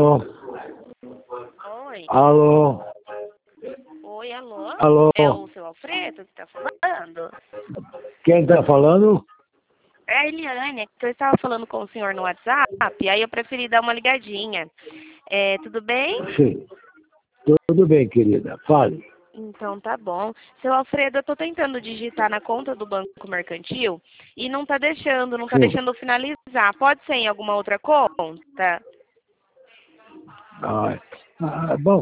Alô? Oi. Alô? Oi, alô? Alô? É o seu Alfredo que tá falando? Quem tá falando? É a Eliane, que eu estava falando com o senhor no WhatsApp, aí eu preferi dar uma ligadinha. Tudo bem? Sim. Tudo bem, querida. Fale. Então tá bom. Seu Alfredo, eu tô tentando digitar na conta do Banco Mercantil e não tá deixando Sim. eu finalizar. Pode ser em alguma outra conta? Bom,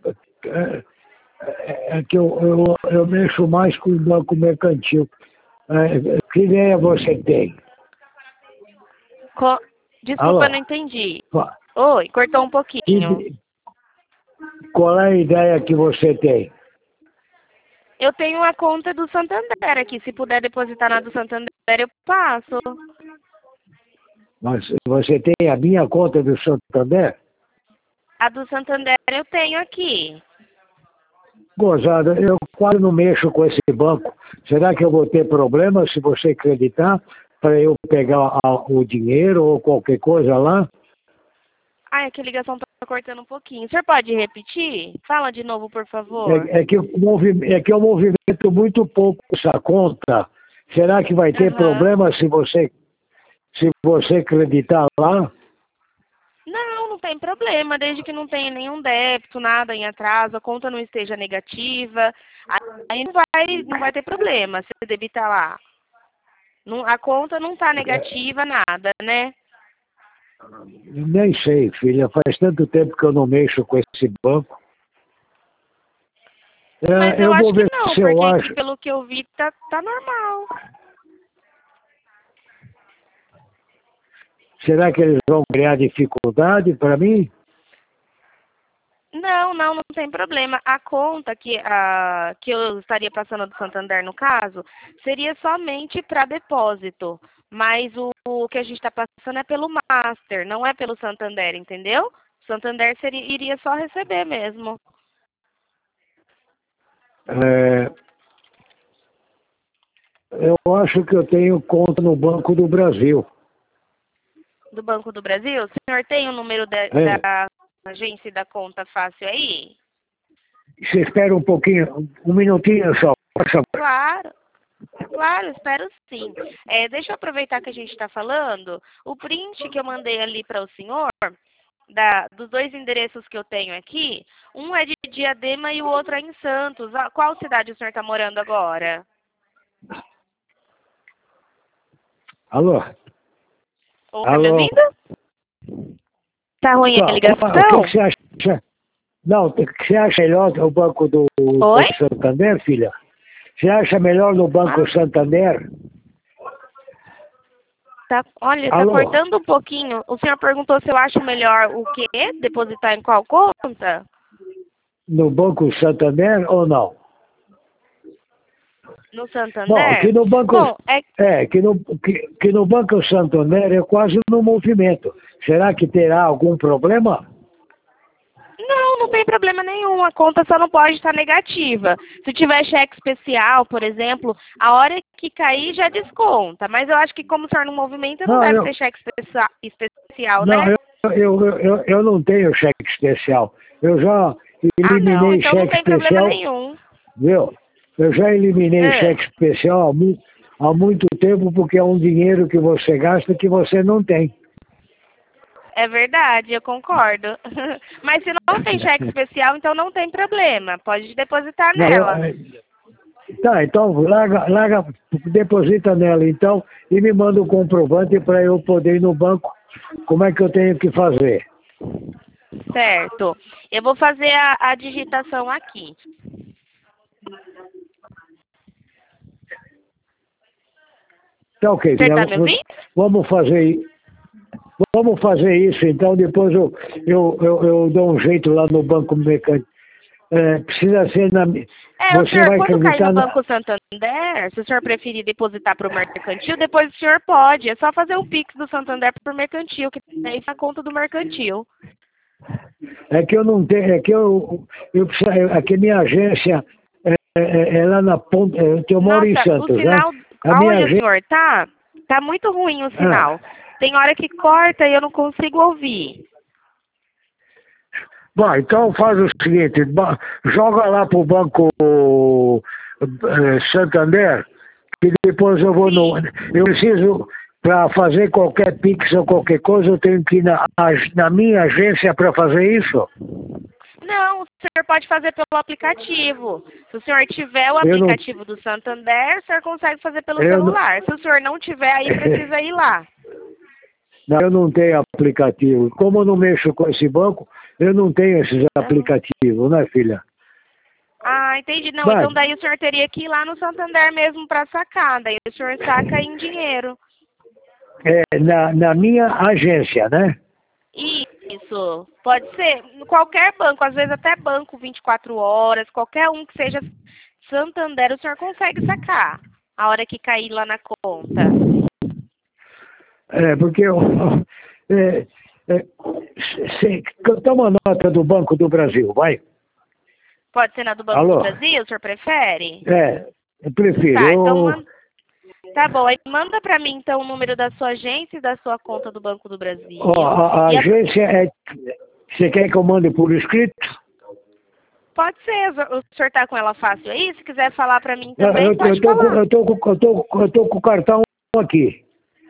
é que eu mexo mais com o banco mercantil. Que ideia você tem? Desculpa, eu Alô? não entendi. Fa- Oi, cortou um pouquinho. que- Qual é a ideia que você tem? Eu tenho a conta do Santander aqui. Se puder depositar na do Santander, eu passo. Mas você tem a minha conta do Santander? A do Santander eu tenho aqui. Gozada, eu quase não mexo com esse banco. Será que eu vou ter problema se você acreditar para eu pegar o dinheiro ou qualquer coisa lá? Ai, aqui a ligação tá cortando um pouquinho. O senhor pode repetir? Fala de novo, por favor. É que eu movimento muito pouco essa conta. Será que vai ter Aham. problema se você acreditar lá? Não, não tem problema, desde que não tenha nenhum débito, nada em atraso, a conta não esteja negativa. Aí não vai ter problema se debitar lá. A conta não tá negativa, nada, né? Nem sei, filha. Faz tanto tempo que eu não mexo com esse banco. Mas eu Eu acho vou que ver não, se eu porque aqui, acho. pelo que eu vi, tá normal. Será que eles vão criar dificuldade para mim? Não tem problema. A conta que eu estaria passando do Santander, no caso, seria somente para depósito. Mas o que a gente está passando é pelo Master, não é pelo Santander, entendeu? O Santander iria só receber mesmo. É, eu acho que eu tenho conta no Banco do Brasil. Do Banco do Brasil? O senhor tem o número É, da agência da conta fácil aí? você espera um pouquinho, um minutinho só, por favor. Claro. Claro, espero sim. Deixa eu aproveitar que a gente está falando. O print que eu mandei ali para o senhor, dos dois endereços que eu tenho aqui, um é de Diadema e o outro é em Santos. Qual cidade o senhor está morando agora? Alô? Ou tá me Alô? ouvindo? Tá ruim a O que ligação? que você acha? Não, o que você acha melhor no Banco do Oi? Banco Santander, filha? Você acha melhor no Banco Ah, Santander? olha, tá Alô? cortando um pouquinho. O senhor perguntou se eu acho melhor o quê? Depositar em qual conta? No Banco Santander ou não? No Bom, aqui Santander? no Banco, Bom, que no Banco Santander eu quase no movimento. Será que terá algum problema? não tem problema nenhum. A conta só não pode estar negativa. Se tiver cheque especial, por exemplo, a hora que cair já desconta. Mas eu acho que como o senhor não movimenta, não Não, deve ter cheque especial, não, né? eu não tenho cheque especial. Eu já Ah, não. eliminei Então não cheque tem problema especial, nenhum. viu? Eu já eliminei É, cheque especial há muito tempo porque é um dinheiro que você gasta que você não tem. é verdade, eu concordo. Mas se não tem cheque especial, então não tem problema. Pode depositar Não, nela. tá, então larga, deposita nela então e me manda o comprovante para eu poder ir no banco. Como é que eu tenho que fazer? Certo. Eu vou fazer a digitação aqui. Tá ok, O senhor tá me ouvindo? vamos fazer, vamos fazer isso então, depois eu dou um jeito lá no banco mecânico. Precisa ser O você senhor, vai quando cair no acreditar Banco Santander, se o senhor preferir depositar para o mercantil, depois o senhor pode. É só fazer um Pix do Santander para o mercantil, que tem na conta do mercantil. é que eu não tenho, eu preciso, é que minha agência é lá na ponta, que eu moro em Nossa, o Santos, né? sinal, A minha aonde o agência, senhor tá muito ruim o ah, sinal. Tem hora que corta e eu não consigo ouvir. Bom, então faz o seguinte, joga lá pro Banco Santander, que depois eu vou no... Eu preciso, para fazer qualquer Pix ou qualquer coisa, eu tenho que ir na minha agência para fazer isso? Não, o senhor pode fazer pelo aplicativo. Se o senhor tiver o aplicativo do Santander, o senhor consegue fazer pelo celular. Se o senhor não tiver, aí precisa ir lá. Não, eu não tenho aplicativo. Como eu não mexo com esse banco, eu não tenho esses aplicativos, né, filha? Ah, entendi. Não, então daí o senhor teria que ir lá no Santander mesmo para sacar. Daí o senhor saca em dinheiro. Na minha agência, né? Isso. Pode ser qualquer banco, às vezes até banco 24 horas, qualquer um que seja Santander, o senhor consegue sacar a hora que cair lá na conta. Porque toma nota do Banco do Brasil, vai. Pode ser na do Banco do Brasil, o senhor prefere? Eu prefiro. Tá, então tá bom, aí manda pra mim então o número da sua agência e da sua conta do Banco do Brasil. A agência você quer que eu mande por escrito? Pode ser, o senhor tá com ela fácil aí? Se quiser falar pra mim também, pode falar. Eu tô com o cartão aqui.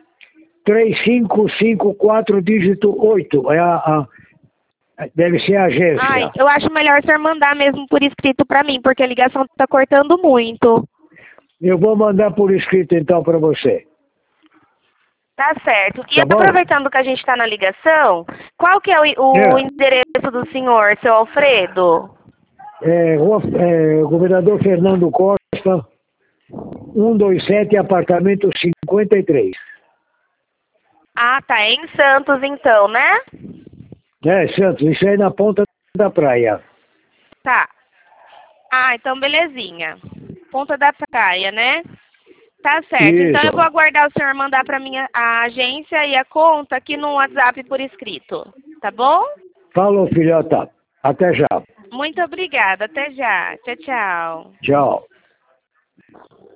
3554 dígito 8. Deve ser a agência. Ai, eu acho melhor o senhor mandar mesmo por escrito pra mim, porque a ligação tá cortando muito. Eu vou mandar por escrito então para você. Tá certo. E aproveitando que a gente está na ligação, qual que é o endereço do senhor, seu Alfredo? Governador Fernando Costa, 127, apartamento 53. Ah, tá. É em Santos então, né? Santos, isso aí na ponta da praia. Tá. Ah, então belezinha. Ponta da praia, né? Tá certo. Isso. Então eu vou aguardar o senhor mandar para mim a agência e a conta aqui no WhatsApp por escrito. Tá bom? Falou, filhota. Até já. Muito obrigada. Até já. Tchau, tchau. Tchau.